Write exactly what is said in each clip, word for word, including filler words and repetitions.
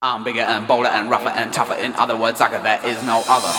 I'm bigger and bolder and rougher and tougher. In other words, sucker, there is no other.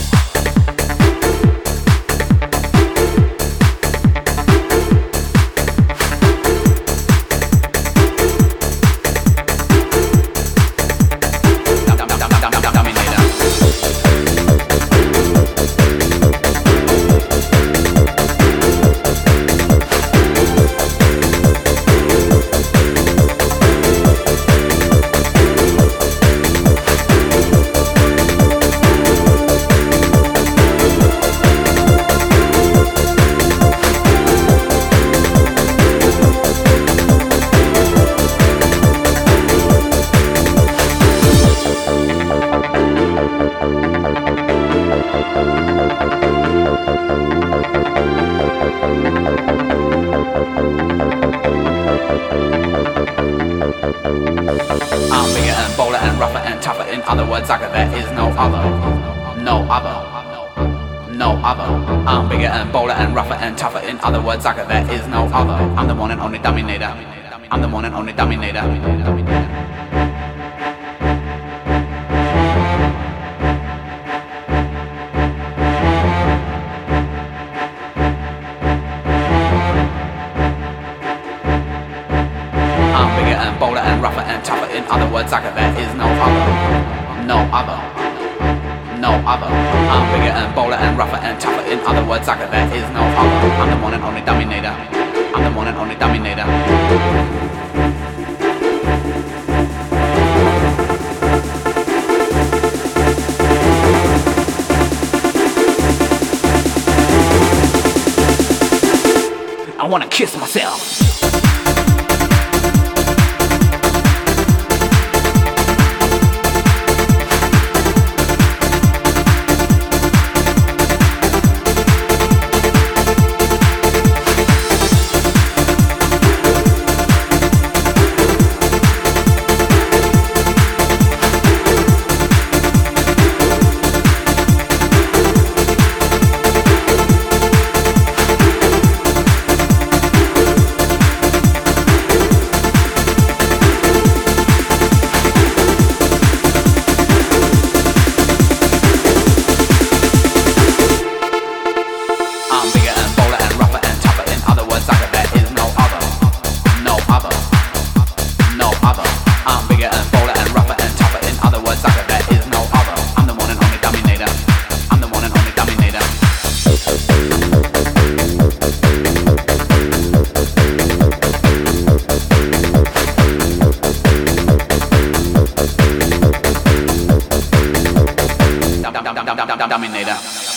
I'm bigger and bolder and rougher and tougher. In other words, sucker, there is no other. No other. No other. I'm bigger and bolder and rougher and tougher. In other words, sucker, there is no other. I'm the one and only dominator. I'm the one and only dominator. I'm bigger and bolder and rougher and tougher. In other words, sucker, there is no other. No other. No other. I'm bigger and bolder and rougher and tougher. In other words, sucker, there is no other. I'm the one and only dominator. I'm the one and only dominator. I wanna kiss myself. I'm bigger and bolder and rougher and tougher. In other words, sucker, there is no other. No other. No other. I'm bigger and bolder and rougher and tougher. In other words, sucker, there is no other. I'm the one and only dominator. I'm the one and only dominator. Dominator.